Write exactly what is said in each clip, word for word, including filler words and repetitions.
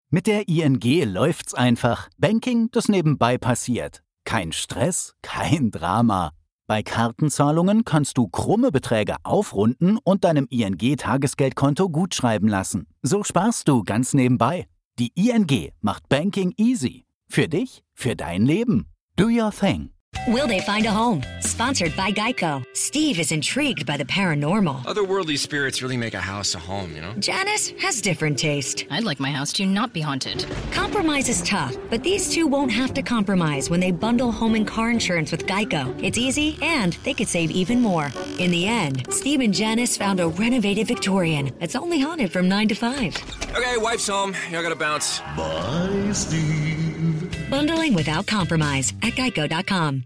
Mit der I N G läuft's einfach. Banking, das nebenbei passiert. Kein Stress, kein Drama. Bei Kartenzahlungen kannst du krumme Beträge aufrunden und deinem I N G-Tagesgeldkonto gutschreiben lassen. So sparst du ganz nebenbei. Die I N G macht Banking easy. Für dich, für dein Leben. Do your thing. Will they find a home? Sponsored by Geico. Steve is intrigued by the paranormal. Otherworldly spirits really make a house a home, you know? Janice has different taste. I'd like my house to not be haunted. Compromise is tough, but these two won't have to compromise when they bundle home and car insurance with Geico. It's easy, and they could save even more. In the end, Steve and Janice found a renovated Victorian that's only haunted from nine to five. Okay, wife's home. I gotta bounce. Bye, Steve. Bundling without compromise at geico dot com.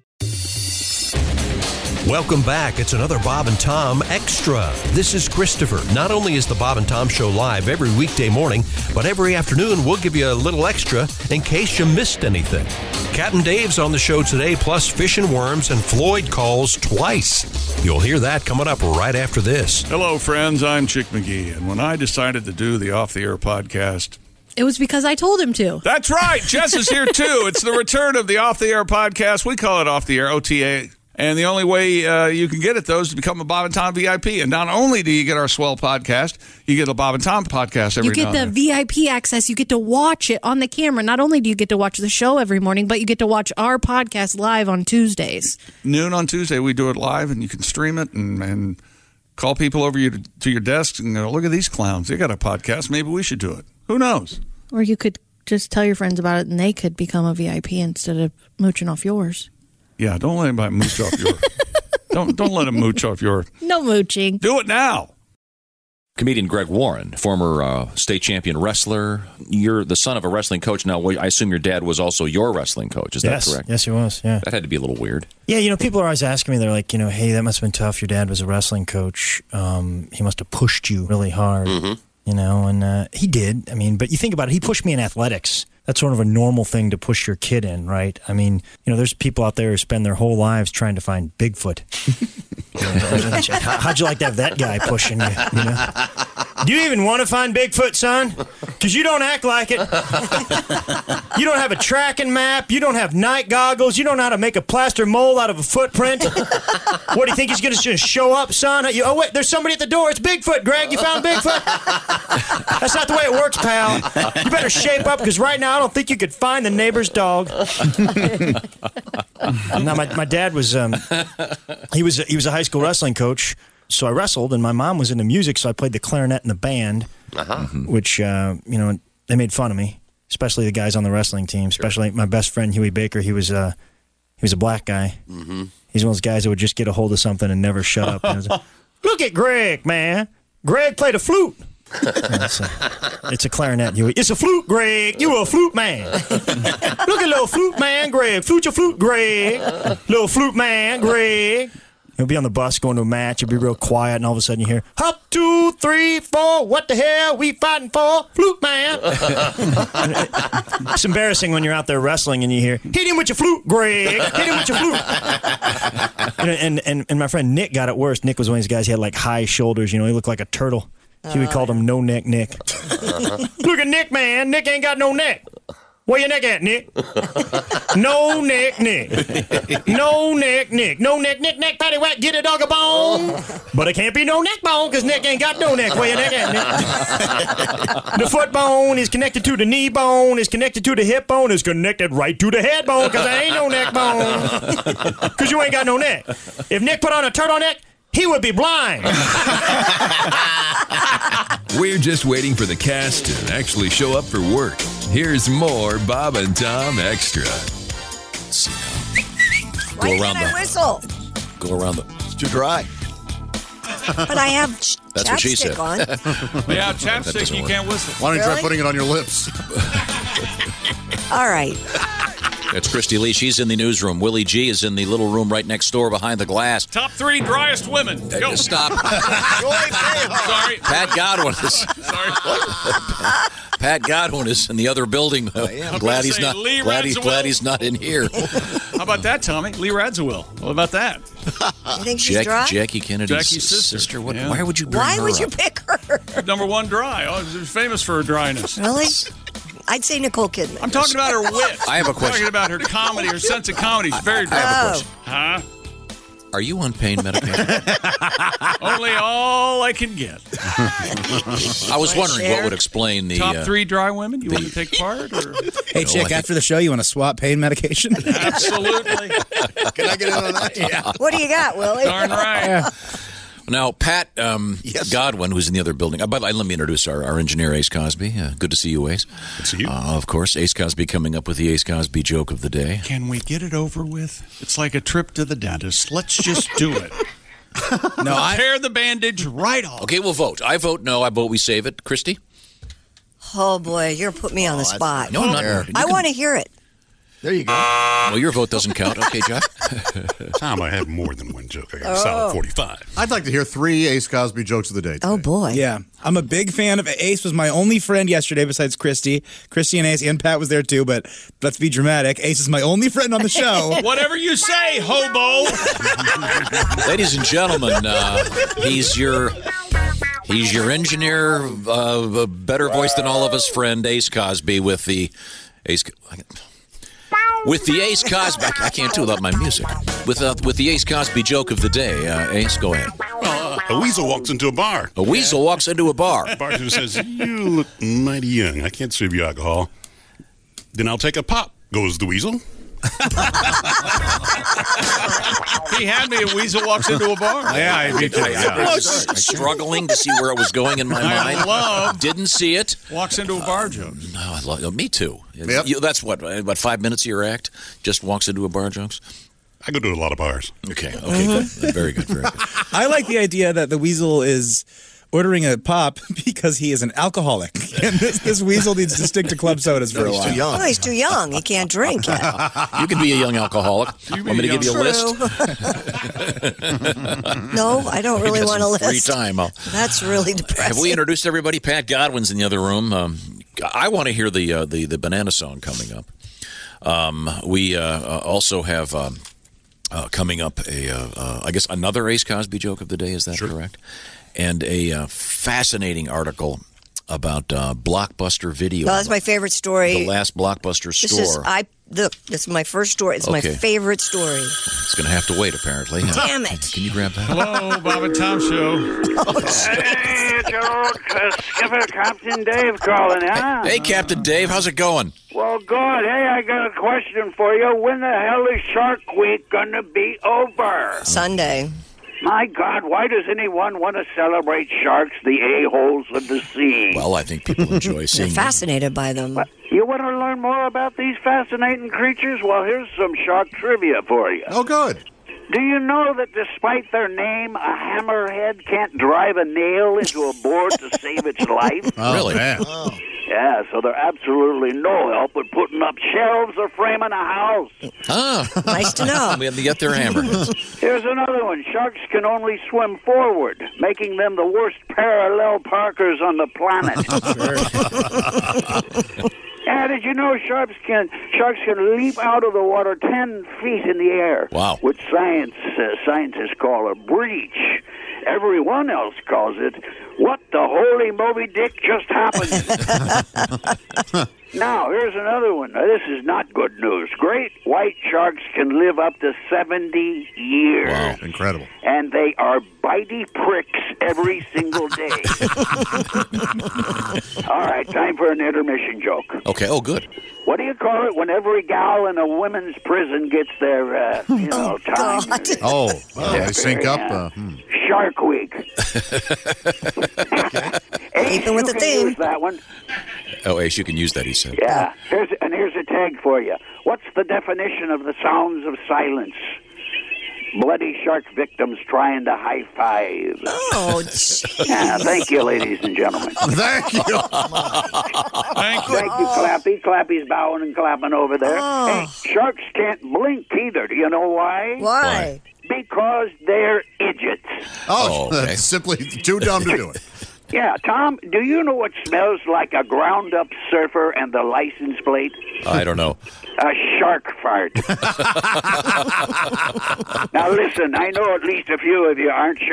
Welcome back. It's another Bob and Tom Extra. This is Christopher. Not only is the Bob and Tom Show live every weekday morning, but every afternoon we'll give you a little extra in case you missed anything. Captain Dave's on the show today, plus Fish and Worms, and Floyd calls twice. You'll hear that coming up right after this. Hello, friends. I'm Chick McGee, and when I decided to do the Off the Air podcast, it was because I told him to. That's right. Jess is here, too. It's the return of the Off the Air podcast. We call it Off the Air, O T A. And the only way uh, you can get it, though, is to become a Bob and Tom V I P. And not only do you get our swell podcast, you get a Bob and Tom podcast every You get now the and then. V I P access. You get to watch it on the camera. Not only do you get to watch the show every morning, but you get to watch our podcast live on Tuesdays. Noon on Tuesday, we do it live, and you can stream it and, and call people over you to, to your desks and go, look at these clowns. They got a podcast. Maybe we should do it. Who knows? Or you could just tell your friends about it, and they could become a V I P instead of mooching off yours. Yeah, don't let anybody mooch off your... Don't don't let him mooch off your... No mooching. Do it now. Comedian Greg Warren, former uh, state champion wrestler. You're the son of a wrestling coach. Now, I assume your dad was also your wrestling coach. Is yes. that correct? Yes, he was, yeah. That had to be a little weird. Yeah, you know, people are always asking me, they're like, you know, hey, that must have been tough. Your dad was a wrestling coach. Um, he must have pushed you really hard, mm-hmm. you know, and uh, he did. I mean, but you think about it, he pushed me in athletics. That's sort of a normal thing to push your kid in, right? I mean, you know, there's people out there who spend their whole lives trying to find Bigfoot. You know, how'd you like to have that guy pushing you, you know? Do you even want to find Bigfoot, son? Because you don't act like it. You don't have a tracking map. You don't have night goggles. You don't know how to make a plaster mold out of a footprint. What, do you think he's going to just show up, son? You, oh, wait, there's somebody at the door. It's Bigfoot, Greg. You found Bigfoot? That's not the way it works, pal. You better shape up, because right now I don't think you could find the neighbor's dog. Now, my, my dad was, um, he was, he was a high school wrestling coach. So I wrestled, and my mom was into music, so I played the clarinet in the band, uh-huh. which, uh, you know, they made fun of me, especially the guys on the wrestling team, especially sure. my best friend, Huey Baker. He was, uh, he was a black guy. Mm-hmm. He's one of those guys that would just get a hold of something and never shut up. And like, look at Greg, man. Greg played a flute. It's a, it's a clarinet, Huey. It's a flute, Greg. You a flute man. Look at little flute man, Greg. Flute your flute, Greg. Little flute man, Greg. He'll be on the bus going to a match. He'll be real quiet, and all of a sudden you hear, hop, two, three, four, what the hell we fighting for? Flute man. It's embarrassing when you're out there wrestling and you hear, hit him with your flute, Greg. Hit him with your flute. You know, and, and, and my friend Nick got it worse. Nick was one of these guys, he had like high shoulders. You know, he looked like a turtle. So we called him No Neck Nick. Look at Nick, man. Nick ain't got no neck. Where your neck at, Nick? No neck, Nick. No neck, Nick. No neck, Nick, neck, patty whack, get a dog a bone. But it can't be no neck bone, because Nick ain't got no neck. Where your neck at, Nick? The foot bone is connected to the knee bone, is connected to the hip bone, is connected right to the head bone, because there ain't no neck bone. Because you ain't got no neck. If Nick put on a turtleneck, he would be blind. We're just waiting for the cast to actually show up for work. Here's more Bob and Tom Extra. Let's see now. Why Go around can't the I whistle? Go around the. It's too dry. But I have ch- That's what she said. chapstick on. Yeah, chapstick, you can't whistle. Why don't you Really? try putting it on your lips? All right. It's Christy Lee. She's in the newsroom. Willie G is in the little room right next door behind the glass. Top three driest women. Go. Stop. Sorry. Pat Godwin is. Sorry. Pat Godwin is in the other building. I'm glad he's say not. Lee Glad he's, Radziwill. glad he's not in here. How about that, Tommy? Lee Radziwill. What about that? You think she's Jack, dry? Jackie Kennedy's Jackie's sister. What, Yeah. Why would you bring Why her would you up? pick her? Number one dry. Oh, she's famous for her dryness. Really? I'd say Nicole Kidman. I'm talking about her wit. I have a I'm question. talking about her comedy, her sense of comedy. She's very I have a question. Huh? Are you on pain medication? Only all I can get. I was wondering what would explain the top uh, three dry women. You want to take part? Or? Hey, Chick, I after the show, you want to swap pain medication? Absolutely. Can I get in on that? Yeah. What do you got, Willie? Darn right. Yeah. Now, Pat um, Yes. Godwin, who's in the other building. Uh, by the way, let me introduce our, our engineer, Ace Cosby. Uh, good to see you, Ace. Good to see you. Uh, of course, Ace Cosby coming up with the Ace Cosby joke of the day. Can we get it over with? It's like a trip to the dentist. Let's just do it. No, I. Tear the bandage right off. Okay, we'll vote. I vote no. I vote we save it. Christy? Oh, boy, you're putting me on the spot. No, not fair. I want to hear it. There you go. Well, your vote doesn't count. Okay, Jeff? Tom, I have more than one joke. I got a Oh. solid forty-five. I'd like to hear three Ace Cosby jokes of the day. Oh, today. boy. Yeah, I'm a big fan of Ace. Was my only friend yesterday besides Christy. Christy and Ace and Pat was there too, but let's be dramatic. Ace is my only friend on the show. Whatever you say, hobo. Ladies and gentlemen, uh, he's your he's your engineer, uh, a better voice than all of us friend, Ace Cosby, with the Ace with the Ace Cosby. I can't do without my music. With uh, with the Ace Cosby joke of the day. Uh, Ace, go ahead. Well, uh, a weasel walks into a bar. A weasel walks into a bar. Bartender says, "You look mighty young. I can't serve you alcohol." "Then I'll take a pop," goes the weasel. He had me. A weasel walks into a bar. Yeah, I beat you. I was struggling to see where it was going in my I mind. love- Didn't see it. Walks into a bar joke. No, I love, me too. Yep. You, that's what, about five minutes of your act? Just walks into a bar jokes? I go to a lot of bars. Okay, okay, good. Very good, very good. I like the idea that the weasel is ordering a pop because he is an alcoholic, and this, this weasel needs to stick to club sodas for a He's while. too young. Oh, he's too young. He can't drink yet. You can be a young alcoholic. You Want me to give you a list? No, I don't really Maybe want a some list. Free time. I'll- That's really depressing. Have we introduced everybody? Pat Godwin's in the other room. Um, I want to hear the, uh, the the banana song coming up. Um, we uh, uh, also have um, uh, coming up a uh, uh, I guess another Ace Cosby joke of the day. Is that correct? And a uh, fascinating article about uh, Blockbuster Video. No, that's my favorite story. The last Blockbuster This store. is I look. This is my first story. It's my Okay. favorite story. It's going to have to wait, apparently. Damn it! Can you grab that? Hello, Bob and Tom Show. Hey, it's your old uh, skipper, Captain Dave calling, huh? Hey, Captain Dave, how's it going? Well, good. Hey, I got a question for you. When the hell is Shark Week gonna be over? Sunday. My God, why does anyone want to celebrate sharks, the a-holes of the sea? Well, I think people enjoy They're seeing them. fascinated by them. You want to learn more about these fascinating creatures? Well, here's some shark trivia for you. Oh, good. Do you know that despite their name, a hammerhead can't drive a nail into a board to save its life? Oh, Really? Man. Yeah, so they're absolutely no help with putting up shelves or framing a house. Ah, Nice to know. we have to get their hammerheads. Here's another one. Sharks can only swim forward, making them the worst parallel parkers on the planet. Yeah, did you know sharks can sharks can leap out of the water ten feet in the air? Wow. Which science uh, scientists call a breach. Everyone else calls it, what the holy Moby Dick just happened? Now, here's another one. Now, this is not good news. Great white sharks can live up to seventy years. Wow, incredible. And they are bitey pricks every single day. All right, time for an intermission joke. Okay, oh, good. What do you call it when every gal in a women's prison gets their, uh, you know, time? Oh, well, they sync up. Uh, hmm. Shark Week. Keeping with the theme. Use that one. Oh, Ace, you can use that, he said. Yeah. Here's, and here's a tag for you. What's the definition of the sounds of silence? Bloody shark victims trying to high five. Oh, yeah, thank you, ladies and gentlemen. Thank you. Thank you. Thank you, Clappy. Clappy's bowing and clapping over there. Oh. Hey, sharks can't blink either. Do you know why? why? Because they're idiots. Oh, Oh, okay. that's simply too dumb to do it. Yeah, Tom, do you know what smells like a ground-up surfer and the license plate? I don't know. A shark fart. Now listen, I know at least a few of you aren't shark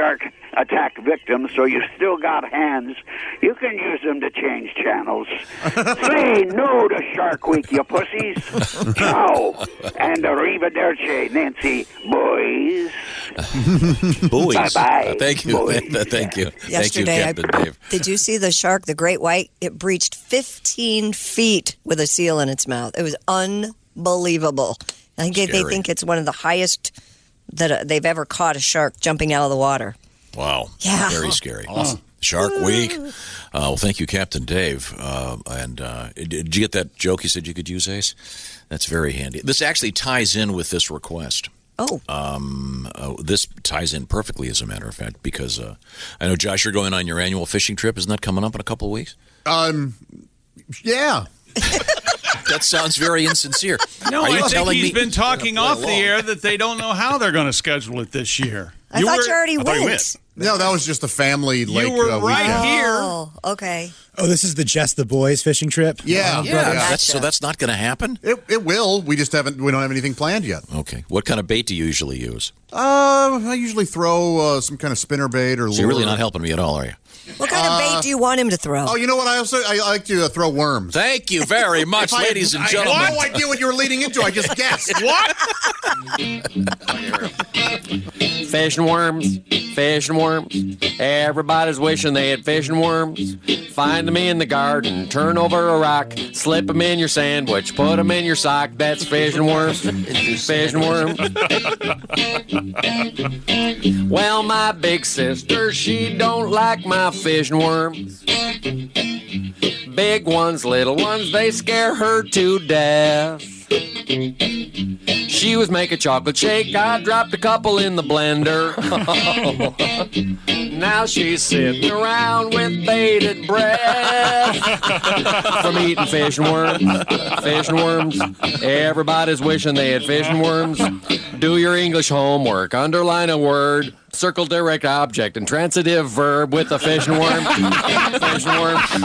attack victims, so you still got hands. You can use them to change channels. Say no to Shark Week, you pussies. Ciao. And arrivederci, Nancy boys. Boys. Bye-bye. Uh, thank you. Boys. Thank you. Yesterday, Thank you, Captain I, Dave. did you see the shark, the great white? It breached fifteen feet with a seal in its mouth. It was unbelievable. I think they, they Scary. think it's one of the highest that uh, they've ever caught a shark jumping out of the water. Wow. Yeah. Very scary. Awesome. Shark Week. Uh, well, thank you, Captain Dave. Uh, and uh, did did you get that joke you said you could use, Ace? That's very handy. This actually ties in with this request. Oh. Um, uh, this ties in perfectly, as a matter of fact, because uh, I know, Josh, you're going on your annual fishing trip. Isn't that coming up in a couple of weeks? Um, yeah. That sounds very insincere. No, Are you I think telling he's me- been talking Yeah, off play the along. air that they don't know how they're going to schedule it this year. I thought were- you already I thought you went. went. No, that was just a family lake were uh, right weekend. here. Oh, okay. Oh, this is the Just the Boys fishing trip? Yeah, Yeah, yeah. that's, so that's not going to happen? It, it will. We just haven't. We don't have anything planned yet. Okay. What kind of bait do you usually use? Uh, I usually throw uh, some kind of spinner bait or lure. So you're really not helping me at all, are you? What kind of bait do you want him to throw? Oh, you know what? I also I like to uh, throw worms. Thank you very much, If I- ladies and I gentlemen. had no idea what you were leading into. I just guessed. What? Fish and worms, fish and worms. Everybody's wishing they had fish and worms. Find them in the garden, turn over a rock, slip them in your sandwich, put them in your sock. That's fish and worms, fish and worms. Well, my big sister, she don't like my fish and worms. Big ones, little ones, they scare her to death. She was making chocolate shake, I dropped a couple in the blender. Now she's sitting around with bated breath from eating fish and worms, fish and worms. Everybody's wishing they had fish and worms. Do your English homework, underline a word, circle direct object, and transitive verb with the fish and worm. Fish and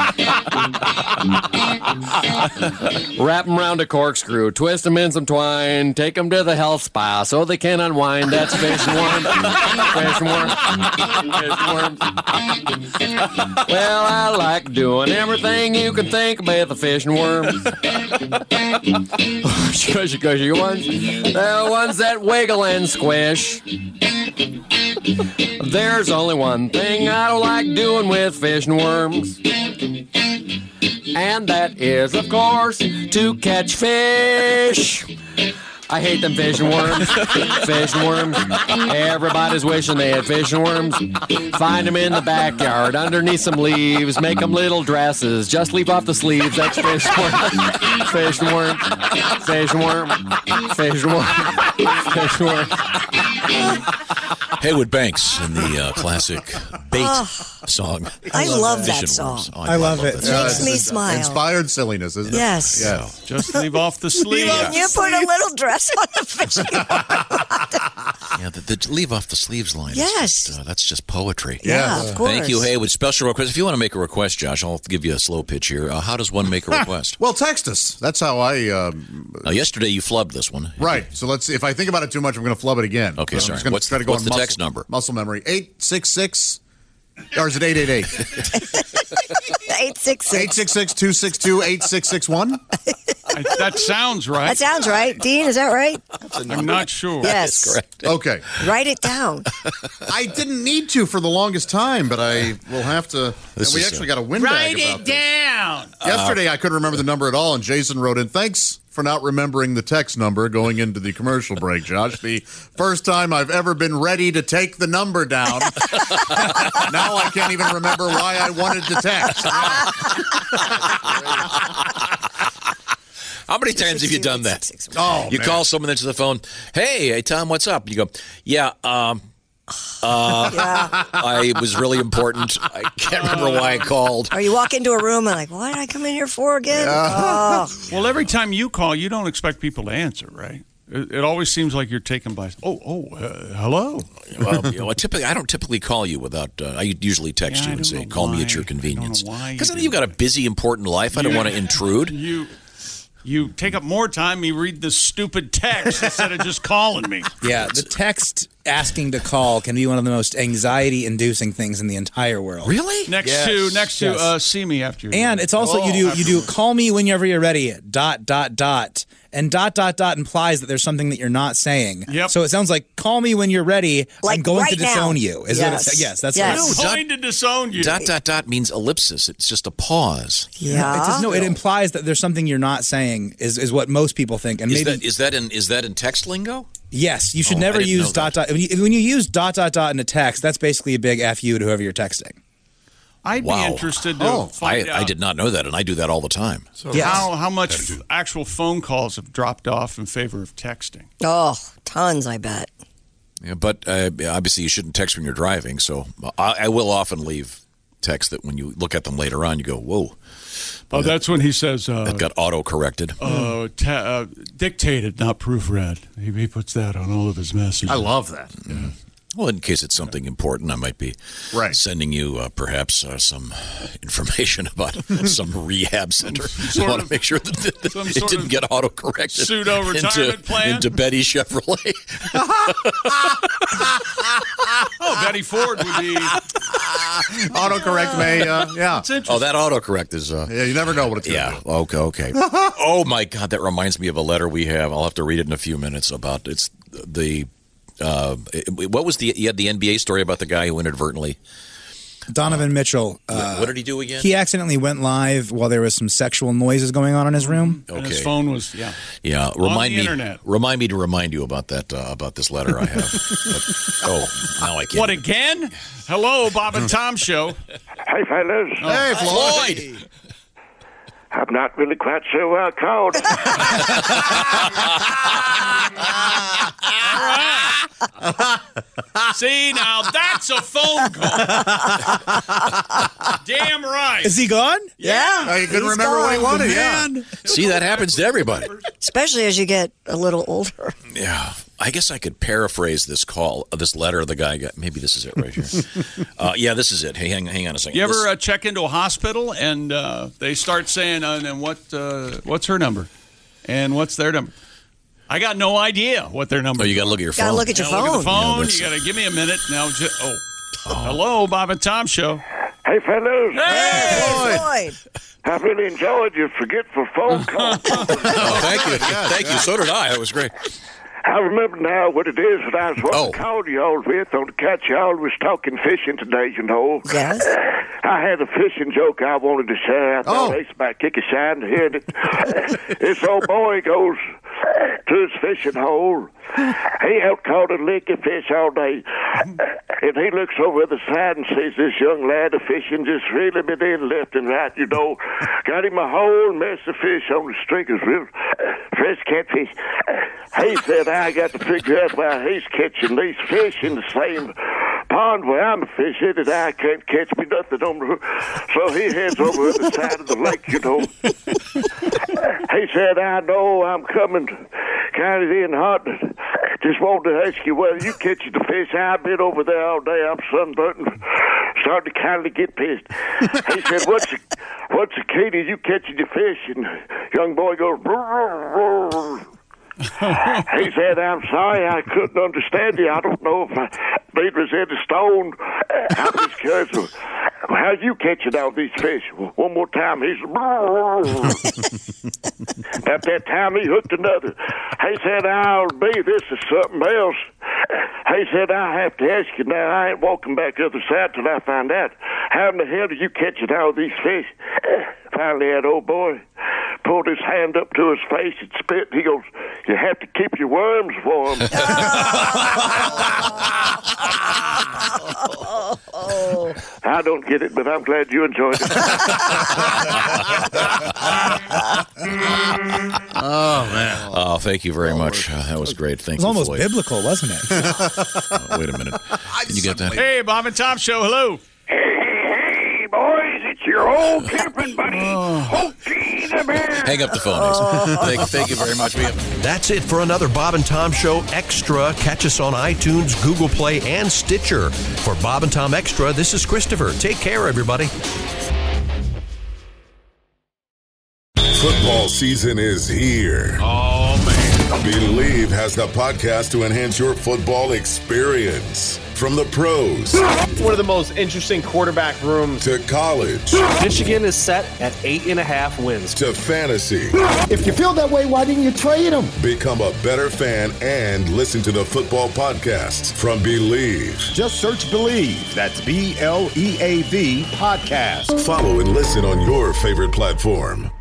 worm. Wrap them around a corkscrew, twist them in some twine, take them to the health spa so they can unwind. That's fish and worm. Fish and worm. Fish and worm. Well, I like doing everything you can think about the fish and worms. Squishy, squishy ones. The ones that wiggle and squish. There's only one thing I don't like doing with fish and worms. And that is, of course, to catch fish. I hate them fish and worms. Fish and worms. Everybody's wishing they had fish and worms. Find them in the backyard, underneath some leaves. Make them little dresses. Just leave off the sleeves. That's fish and worm. Fish and worm. Fish and worm. Fish and worm. Fish and worm. Haywood Banks in the uh, classic Bait Oh, song. I love Fish that and song. Worms. Oh, I love it. that song. Makes me smile. Inspired silliness, isn't it? Yes. Yeah. Just leave off the sleeve. You put a little dress on the fishing Yeah, the, the leave off the sleeves line. is Yes. just, uh, that's just poetry. Yeah, of course. Thank you, Haywood. Special request. If you want to make a request, Josh, I'll give you a slow pitch here. Uh, how does one make a request? Well, text us. That's how I. Um, Now, yesterday you flubbed this one. right. So let's. If I think about it too much, I'm going to flub it again. Okay, So sorry. I'm just gonna What's- try to go what's on the muscle, text number? Muscle memory. eight six six Or is it eight eight eight? eight six six. eight six six, two six two, eight six six one? That sounds right. That sounds right. Dean, is that right? I'm not sure. Yes. correct. Okay. Write it down. I didn't need to for the longest time, but I will have to. This and we is, actually uh, got a windbag Write about it this. down. Yesterday, I couldn't remember the number at all, and Jason wrote in, thanks for not remembering the text number going into the commercial break, Josh. The first time I've ever been ready to take the number down. Now I can't even remember why I wanted to text. How many times have you done that? Oh, you man. call someone into the phone, hey, hey, Tom, what's up? You go, yeah, um, uh, Yeah. I it was really important. I can't remember why I called. Or you walk into a room and like, what did I come in here for again? Oh. Well, every time you call, you don't expect people to answer, right? It, it always seems like you're taken by. Oh, oh, uh, hello. Well, you know, I typically, I don't typically call you without. Uh, I usually text Yeah, I you and don't say, know "Call me at why. your I don't know convenience." why you Because I know do you've got a busy, important life. I don't You- want to intrude. You. you take up more time me read the stupid text instead of just calling me. Yeah, the text asking to call can be one of the most anxiety-inducing things in the entire world. Really? Next Yes. to next to Yes. uh, see me after. You're And it's also oh, you do after you do call me whenever you're ready. Dot dot dot. And dot dot dot implies that there's something that you're not saying. Yep. So it sounds like call me when you're ready. Like I'm going right to disown now. you. Is Yes. what it's, yes, that's Yes. what I'm going to disown you. Dot dot dot means ellipsis. It's just a pause. Yeah. It just, no, it implies that there's something you're not saying. Is is what most people think. And Is maybe that is that in is that in text lingo? yes, you should Oh, I never didn't use know dot dot. When you, when you use dot dot dot in a text, that's basically a big F you to whoever you're texting. I'd Wow. be interested to Oh, find I, out I did not know that, and I do that all the time. Yes. how how much actual phone calls have dropped off in favor of texting. Oh, tons, I bet. Yeah, but uh, obviously you shouldn't text when you're driving. So I, I will often leave texts that when you look at them later on, you go, "Whoa." Oh, that's when he says uh, That got auto corrected. uh, ta- uh, dictated, not proofread. He, he puts that on all of his messages. I love that. Yeah. Well, in case it's something important, I might be Right. sending you uh, perhaps uh, some information about some rehab center. I Sort want of- to make sure that it, some it sort didn't of get auto-corrected pseudo-retirement into, plan? into Betty Chevrolet. Oh, Betty Ford would be. Autocorrect may, uh, yeah. Oh, that autocorrect is... Uh, Yeah, you never know what it's going to yeah, do. okay, okay. Oh, my God, that reminds me of a letter we have. I'll have to read it in a few minutes about it's the... Uh, it- what was the... You had the N B A story about the guy who inadvertently... Donovan Mitchell. Uh, what did he do again? He accidentally went live while there was some sexual noises going on in his room. And his phone was, yeah. Yeah, On remind the me. internet. Remind me to remind you about that. Uh, about this letter I have. But- oh, now I can't. What, again? Hello, Bob and Tom Show. Hey, fellas. Hey, Floyd. Floyd! I'm not really quite sure why I called. See, now that's a phone call. Damn right. Is he gone? Yeah. Oh, you couldn't he's remember what he gone. wanted, yeah. See, that happens to everybody. Especially as you get a little older. Yeah, I guess I could paraphrase this call, uh, this letter the guy got. Maybe this is it right here. uh, yeah, this is it. Hey, hang, hang on a second. You ever This- uh, check into a hospital and uh, they start saying, uh, and what, uh, what's her number? And what's their number? I got no idea what their number oh, is. you got to look at your Gotta phone. look at your Gotta look at the phone. phone. Yeah, you got to give me a minute. Now, ju- oh. Hello, Bob and Tom Show. Hey, fellas. Hey, Floyd. I really enjoyed your forgetful phone call. Oh, thank you. Thank you. So did I. That was great. I remember now what it is that I was Oh. wanting to call y'all with on the catch. Y'all was talking fishing today, you know. Yes. I had a fishing joke I wanted to share. I thought Oh. Ace might kick a shine to hear it. This old boy goes to his fishing hole. He out caught a lick of fish all day. And he looks over the side and sees this young lad a fishing just reeling it in left and right, you know. Got him a whole mess of fish on the stringers, real fresh catfish. He said, I got to figure out why he's catching these fish in the same pond where I'm fishing, and I can't catch me nothing on the... So he heads over to the side of the lake, you know. He said, I know I'm coming kind of in hot. Just wanted to ask you whether you catching the fish. I've been over there all day. I'm sunburnt and starting to kind of get pissed. He said, what's the, what's the key to you catching the fish? And young boy goes... He said, I'm sorry, I couldn't understand you. I don't know if I beat Rosetta Stone. I'm just curious. How you catching all these fish? One more time. He's... At that time, he hooked another. He said, I'll be this is something else. He said, I have to ask you now. I ain't walking back the other side till I find out. How in the hell do you catching all these fish? Finally, that old boy pulled his hand up to his face and spit. He goes, you have to keep your worms warm. I don't get it, but I'm glad you enjoyed it. Oh, man. Oh, thank you very much. Uh, that was great. Thank It was you, almost Floyd. biblical, wasn't it? Oh, wait a minute. Can you get that? Hey, Bob and Tom Show. Hello. Hey, boys, it's your old camping buddy, Hokey the Bear. Hang up the phone. Ace. Thank, thank you very much. We have- That's it for another Bob and Tom Show Extra. Catch us on iTunes, Google Play, and Stitcher. For Bob and Tom Extra, this is Christopher. Take care, everybody. Football season is here. Oh, man. Believe has the podcast to enhance your football experience. From the pros. One of the most interesting quarterback rooms. To college. Michigan is set at eight and a half wins. To fantasy. If you feel that way, why didn't you trade him? Become a better fan and listen to the football podcasts from Believe. Just search Believe. That's B L E A V podcast. Follow and listen on your favorite platform.